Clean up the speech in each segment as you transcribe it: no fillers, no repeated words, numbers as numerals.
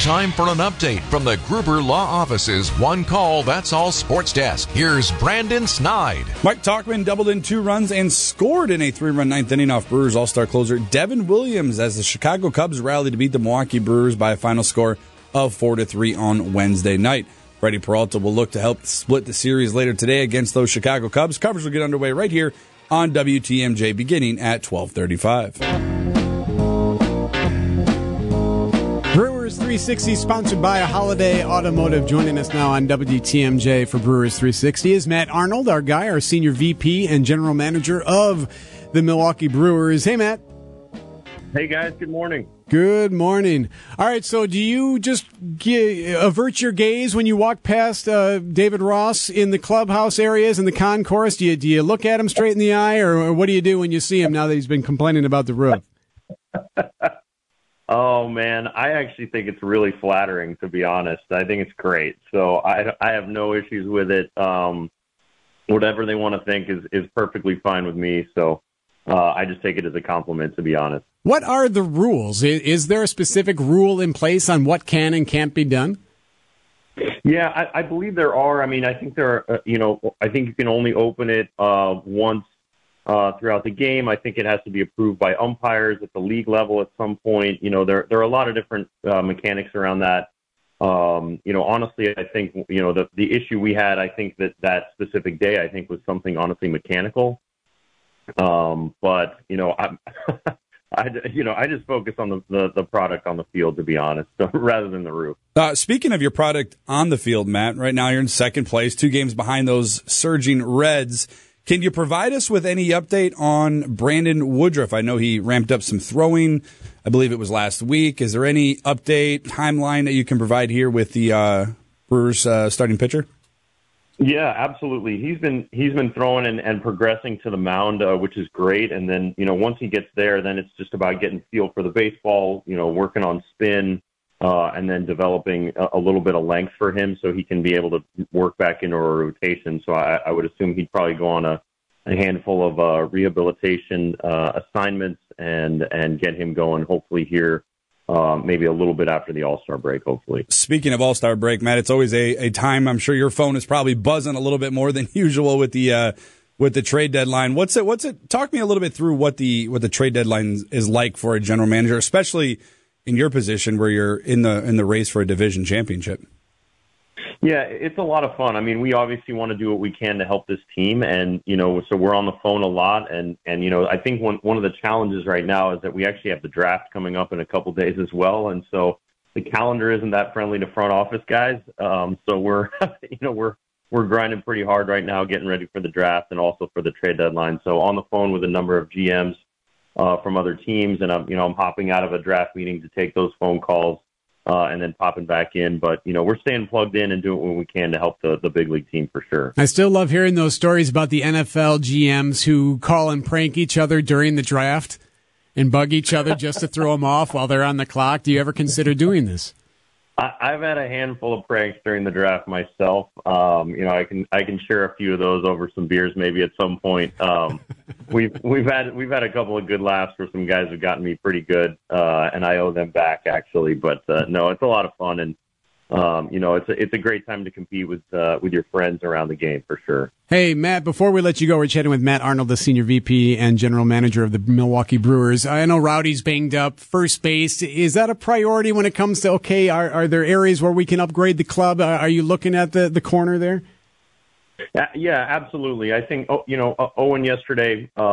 time for an update from the Gruber Law Office's One Call, That's All Sports Desk. Here's Brandon Snide. Mike Tauchman doubled in 2 runs and scored in a 3-run ninth inning off Brewers all-star closer Devin Williams as the Chicago Cubs rallied to beat the Milwaukee Brewers by a final score of 4-3 on Wednesday night. Freddie Peralta will look to help split the series later today against those Chicago Cubs. Coverage will get underway right here on WTMJ beginning at 12:35. Brewers 360 sponsored by Holiday Automotive. Joining us now on WTMJ for Brewers 360 is Matt Arnold, our guy, our senior VP and general manager of the Milwaukee Brewers. Hey, Matt. Hey, guys. Good morning. Good morning. All right, so do you just avert your gaze when you walk past David Ross in the clubhouse areas and the concourse? Do you look at him straight in the eye, or what do you do when you see him now that he's been complaining about the roof? Oh, man, I actually think it's really flattering, to be honest. I think it's great. So I have no issues with it. Whatever they want to think is perfectly fine with me. So I just take it as a compliment, to be honest. What are the rules? Is there a specific rule in place on what can and can't be done? Yeah, I believe there are. I mean, I think there are, I think you can only open it once throughout the game. I think it has to be approved by umpires at the league level at some point. There are a lot of different mechanics around that. Honestly, I think, the issue we had, I think that specific day, I think was something honestly mechanical. But I just focus on the product on the field, to be honest, rather than the roof. Speaking of your product on the field, Matt, right now you're in second place, 2 games behind those surging Reds. Can you provide us with any update on Brandon Woodruff? I know he ramped up some throwing. I believe it was last week. Is there any update, timeline that you can provide here with the Brewers starting pitcher? Yeah, absolutely. He's been throwing and progressing to the mound, which is great. And then, once he gets there, then it's just about getting feel for the baseball, working on spin, and then developing a little bit of length for him so he can be able to work back into a rotation. So I would assume he'd probably go on a handful of rehabilitation assignments and get him going, hopefully here. Maybe a little bit after the All-Star break, hopefully. Speaking of All-Star break, Matt, it's always a time. I'm sure your phone is probably buzzing a little bit more than usual with the trade deadline. What's it? Talk me a little bit through what the trade deadline is like for a general manager, especially in your position where you're in the race for a division championship. Yeah, it's a lot of fun. I mean, we obviously want to do what we can to help this team, and so we're on the phone a lot. And I think one of the challenges right now is that we actually have the draft coming up in a couple days as well, and so the calendar isn't that friendly to front office guys. So we're we're grinding pretty hard right now, getting ready for the draft and also for the trade deadline. So on the phone with a number of GMs from other teams, and I'm hopping out of a draft meeting to take those phone calls. And then popping back in. But, we're staying plugged in and doing what we can to help the big league team for sure. I still love hearing those stories about the NFL GMs who call and prank each other during the draft and bug each other just to throw them off while they're on the clock. Do you ever consider doing this? I've had a handful of pranks during the draft myself. I can share a few of those over some beers maybe at some point. We've had a couple of good laughs where some guys have gotten me pretty good, and I owe them back actually. But no, it's a lot of fun, and it's a great time to compete with your friends around the game for sure. Hey, Matt, before we let you go, we're chatting with Matt Arnold, the Senior VP and General Manager of the Milwaukee Brewers. I know Rowdy's banged up. First base, is that a priority when it comes to, are there areas where we can upgrade the club? Are you looking at the corner there? Yeah, absolutely. I think, Owen yesterday, had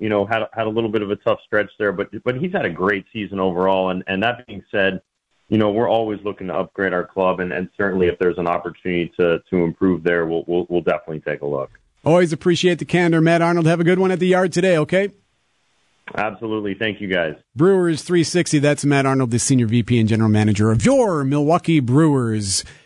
a little bit of a tough stretch there, but he's had a great season overall. And that being said, we're always looking to upgrade our club, and certainly if there's an opportunity to improve there, we'll definitely take a look. Always appreciate the candor, Matt Arnold. Have a good one at the yard today, okay? Absolutely. Thank you, guys. Brewers 360, that's Matt Arnold, the Senior VP and General Manager of your Milwaukee Brewers.